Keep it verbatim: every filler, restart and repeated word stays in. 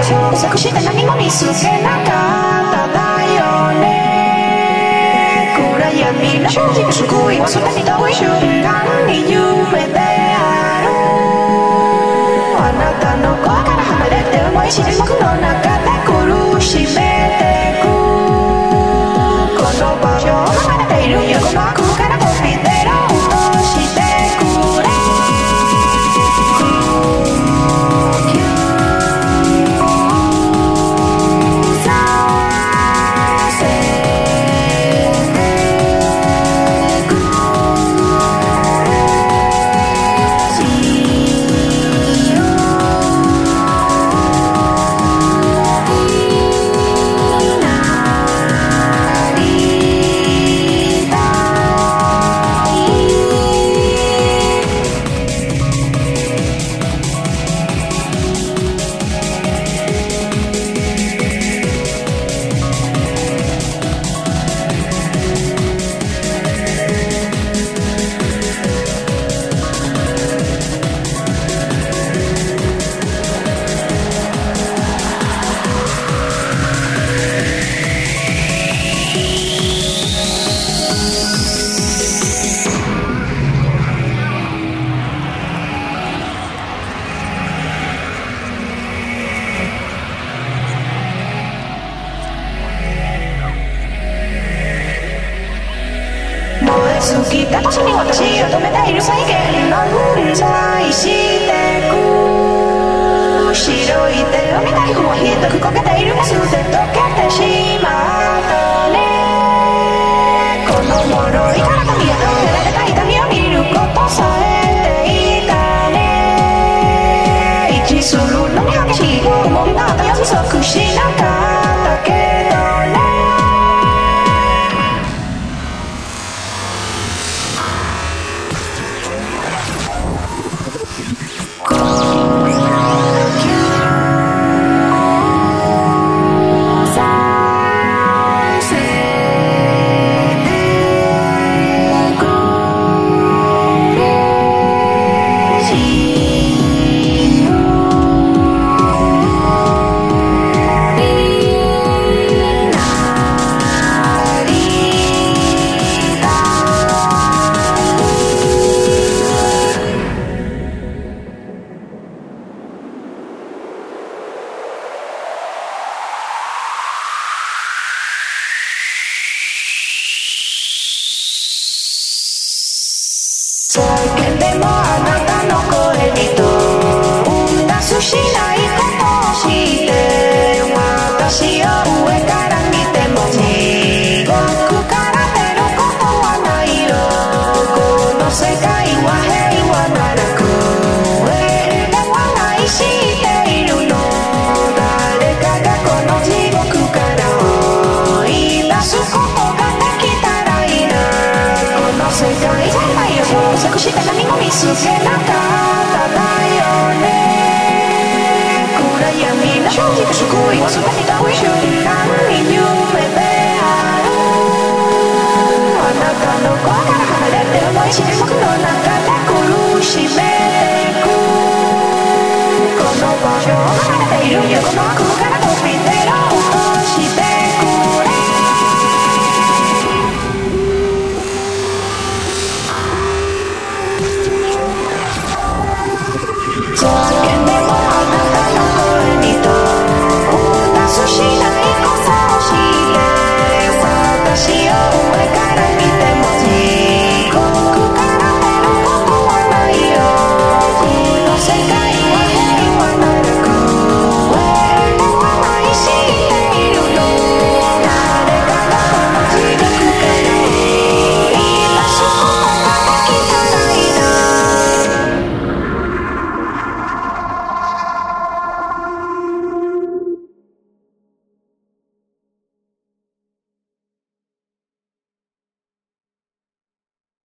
捜索して何も見つけなかっただよね。暗闇の正直救いはすでに遠い瞬間に夢である。あなたの声から離れて思い知る僕の中で苦しめてく。この場所を離れている横の空から飛び出ろうとしてくれ。好きだとしに私を止めている再現の粉砕してく。白い手を見たりふわひどく焦げている熱で溶けてしまったね。この脆い体に当てられた痛みを見ることさえていたね。一致するのに激しい思いが予測しなかったけどね。叫んでもあなたの声にとんだすしないことをして私を上から見ても地獄から出ることはないよ。この世界は平和ならクエではないしているの。誰かがこの地獄から追い出すことができたらいいな。この世界全体を捜索して何も見つけなかっただよね。暗闇の正直救いはすでに遠い瞬間に夢である。あなたの声から離れて思い知る僕の中で苦しめてく。この場所を離れている横の空から